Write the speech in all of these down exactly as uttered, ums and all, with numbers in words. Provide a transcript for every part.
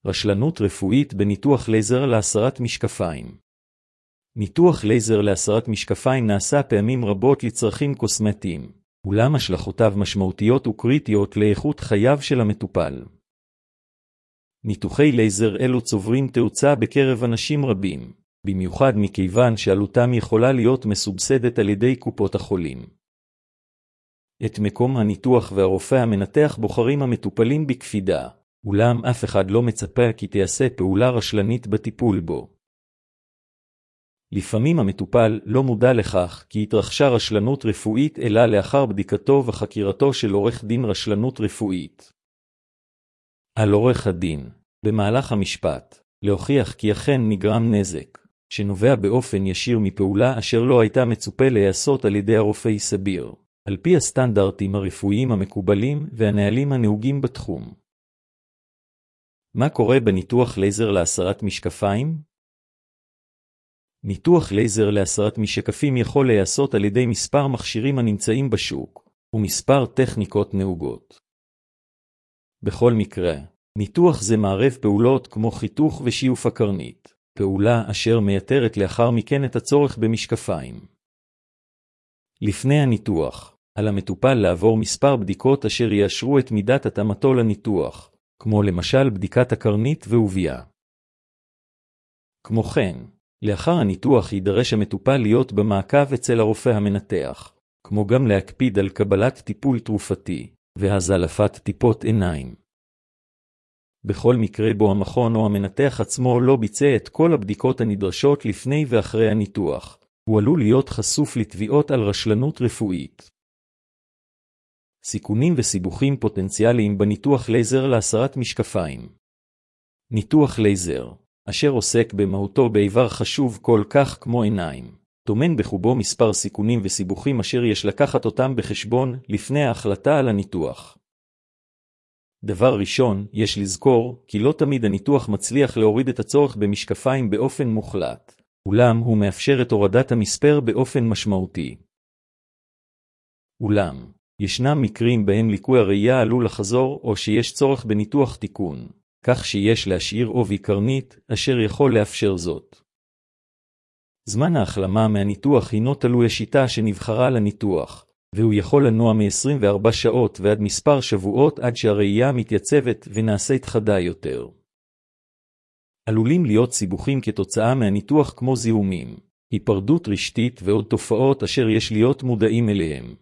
רשלנות רפואית בניתוח לייזר להסרת משקפיים. ניתוח לייזר להסרת משקפיים נעשה פעמים רבות לצרכים קוסמטיים, אולם השלכותיו משמעותיות וקריטיות לאיכות חייו של המטופל. ניתוחי לייזר אלו צוברים תאוצה בקרב אנשים רבים, במיוחד מכיוון שעלותם יכולה להיות מסובסדת על ידי קופות החולים. את מקום הניתוח והרופא המנתח בוחרים המטופלים בקפידה, אולם אף אחד לא מצפה כי תיעשה פעולה רשלנית בטיפול בו. לפעמים המטופל לא מודע לכך כי התרחשה רשלנות רפואית אלא לאחר בדיקתו וחקירתו של עורך דין רשלנות רפואית. על עורך הדין, במהלך המשפט, להוכיח כי אכן נגרם נזק, שנובע באופן ישיר מפעולה אשר לא הייתה מצופה להיעשות על ידי הרופא סביר, על פי הסטנדרטים הרפואיים המקובלים והנהלים הנהוגים בתחום. מה קורה בניתוח לייזר להסרת משקפיים? ניתוח לייזר להסרת משקפים יכול להיעשות על ידי מספר מכשירים הנמצאים בשוק, ומספר טכניקות נהוגות. בכל מקרה, ניתוח זה מערב פעולות כמו חיתוך ושיוף הקרנית, פעולה אשר מייתרת לאחר מכן את הצורך במשקפיים. לפני הניתוח, על המטופל לעבור מספר בדיקות אשר יאשרו את מידת התאמתו לניתוח, כמו למשל בדיקת הקרנית ועובייה. כמו כן, לאחר הניתוח יידרש המטופל להיות במעקב אצל הרופא המנתח, כמו גם להקפיד על קבלת טיפול תרופתי, והזלפת טיפות עיניים. בכל מקרה בו המכון או המנתח עצמו לא ביצע את כל הבדיקות הנדרשות לפני ואחרי הניתוח, הוא עלול להיות חשוף לתביעות על רשלנות רפואית. סיכונים וסיבוכים פוטנציאליים בניתוח לייזר להסרת משקפיים. ניתוח לייזר, אשר עוסק במהותו באיבר חשוב כל כך כמו עיניים, טומן בחובו מספר סיכונים וסיבוכים אשר יש לקחת אותם בחשבון לפני ההחלטה על הניתוח. דבר ראשון, יש לזכור כי לא תמיד הניתוח מצליח להוריד את הצורך במשקפיים באופן מוחלט, אולם הוא מאפשר את הורדת המספר באופן משמעותי. אולם, ישנם מקרים בהם ליקוי הראייה עלול לחזור או שיש צורך בניתוח תיקון, כך שיש להשאיר עובי קרנית אשר יכול לאפשר זאת. זמן ההחלמה מהניתוח הינו תלוי השיטה שנבחרה לניתוח, והוא יכול לנוע מ-עשרים וארבע שעות ועד מספר שבועות עד שהראייה מתייצבת ונעשית חדה יותר. עלולים להיות סיבוכים כתוצאה מהניתוח כמו זיהומים, היפרדות רשתית ועוד תופעות אשר יש להיות מודעים אליהם.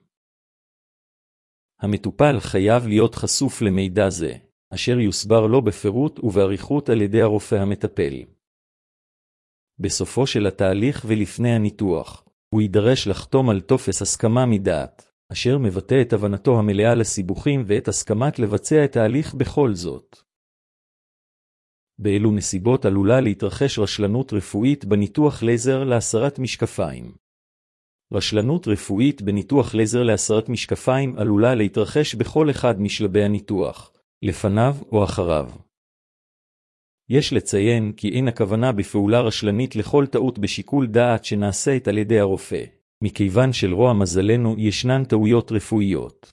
המטופל חייב להיות חשוף למידע זה, אשר יוסבר לו בפירוט ובעריכות על ידי הרופא המטפל. בסופו של התהליך ולפני הניתוח, הוא יידרש לחתום על טופס הסכמה מדעת, אשר מבטא את הבנתו המלאה לסיבוכים ואת הסכמת לבצע את ההליך בכל זאת. באילו נסיבות עלולה להתרחש רשלנות רפואית בניתוח לייזר להסרת משקפיים. רשלנות רפואית בניתוח לייזר להסרת משקפיים עלולה להתרחש בכל אחד משלבי הניתוח, לפניו או אחריו. יש לציין כי אין הכוונה בפעולה רשלנית לכל טעות בשיקול דעת שנעשית על ידי הרופא, מכיוון שלרוע מזלנו ישנן טעויות רפואיות.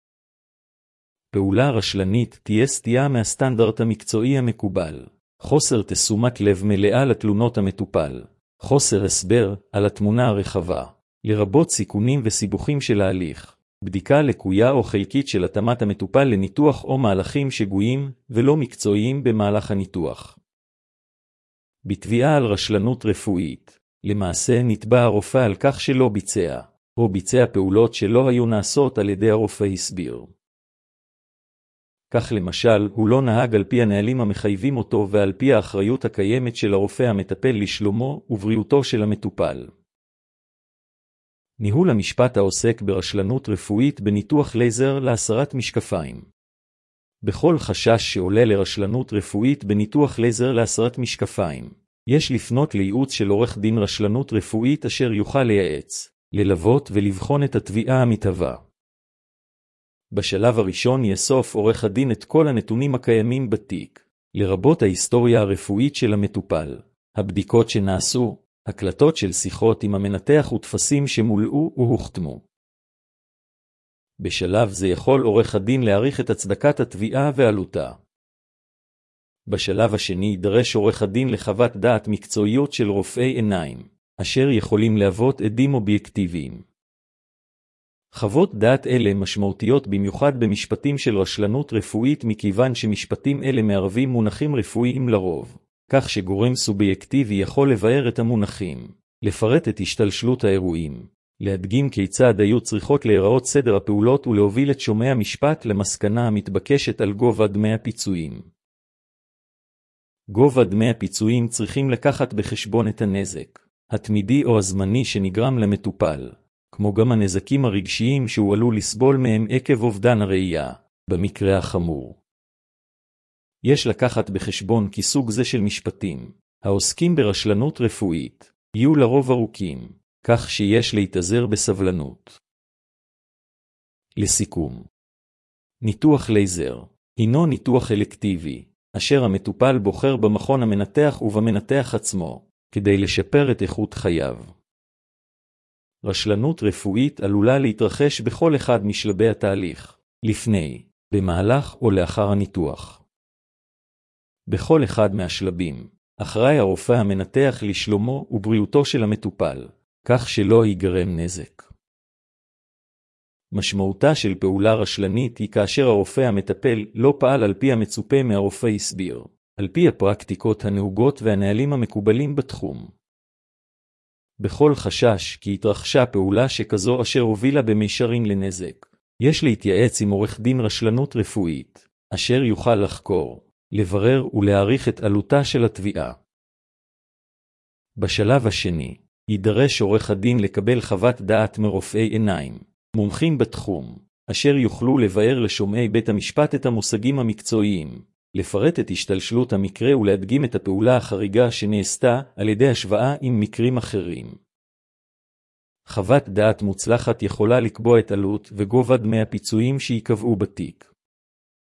פעולה רשלנית תהיה סטייה מהסטנדרט המקצועי המקובל, חוסר תשומת לב מלאה לתלונות המטופל, חוסר הסבר על התמונה הרחבה, לרבות סיכונים וסיבוכים של ההליך, בדיקה לקויה או חלקית של התאמת המטופל לניתוח או מהלכים שגויים ולא מקצועיים במהלך הניתוח. בתביעה על רשלנות רפואית, למעשה נתבע הרופא על כך שלא ביצע, או ביצע פעולות שלא היו נעשות על ידי הרופא הסביר. כך למשל, הוא לא נהג על פי הנהלים המחייבים אותו ועל פי האחריות הקיימת של הרופא המטפל לשלומו ובריאותו של המטופל. ניהול המשפט העוסק ברשלנות רפואית בניתוח לייזר להסרת משקפיים. בכל חשש שעולה לרשלנות רפואית בניתוח לייזר להסרת משקפיים, יש לפנות לייעוץ של עורך דין רשלנות רפואית אשר יוכל לייעץ, ללוות ולבחון את התביעה המתהווה. בשלב הראשון יאסוף עורך הדין את כל הנתונים הקיימים בתיק, לרבות ההיסטוריה הרפואית של המטופל, הבדיקות שנעשו, הקלטות של שיחות עם המנתח ותפסים שמולאו והוחתמו. בשלב זה יכול עורך הדין להעריך את הצדקת התביעה ועלותה. בשלב השני יידרש עורך הדין לחוות דעת מקצועיות של רופאי עיניים, אשר יכולים להוות עדים אובייקטיביים. חוות דעת אלה משמעותיות במיוחד במשפטים של רשלנות רפואית מכיוון שמשפטים אלה מערבים מונחים רפואיים לרוב, כך שגורם סובייקטיבי יכול לבאר את המונחים, לפרט את השתלשלות האירועים, להדגים כיצד היו צריכות להיראות סדר הפעולות ולהוביל את שומע המשפט למסקנה המתבקשת על גובה דמי הפיצויים. גובה דמי הפיצויים צריכים לקחת בחשבון את הנזק, התמידי או הזמני שנגרם למטופל, כמו גם הנזקים הרגשיים שהוא עלול לסבול מהם עקב אובדן הראייה, במקרה החמור. יש לקחת בחשבון כי סוג זה של משפטים, העוסקים ברשלנות רפואית, יהיו לרוב ארוכים, כך שיש להתאזר בסבלנות. לסיכום, ניתוח לייזר הינו ניתוח אלקטיבי, אשר המטופל בוחר במכון המנתח ובמנתח עצמו, כדי לשפר את איכות חייו. רשלנות רפואית עלולה להתרחש בכל אחד משלבי התהליך, לפני, במהלך או לאחר הניתוח. בכל אחד מהשלבים, אחראי הרופא המנתח לשלומו ובריאותו של המטופל, כך שלא ייגרם נזק. משמעותה של פעולה רשלנית היא כאשר הרופא המטפל לא פעל על פי המצופה מהרופא הסביר, על פי הפרקטיקות הנהוגות והנהלים המקובלים בתחום. בכל חשש כי התרחשה פעולה שכזו אשר הובילה במישרין לנזק, יש להתייעץ עם עורך דין רשלנות רפואית, אשר יוכל לחקור, לברר ולהעריך את עלותה של התביעה. בשלב השני, יידרש עורך הדין לקבל חוות דעת מרופאי עיניים, מומחים בתחום, אשר יוכלו לבאר לשומעי בית המשפט את המושגים המקצועיים, לפרט את השתלשלות המקרה ולהדגים את הפעולה החריגה שנעשתה על ידי השוואה עם מקרים אחרים. חוות דעת מוצלחת יכולה לקבוע את עלות וגובה דמי הפיצויים שיקבעו בתיק.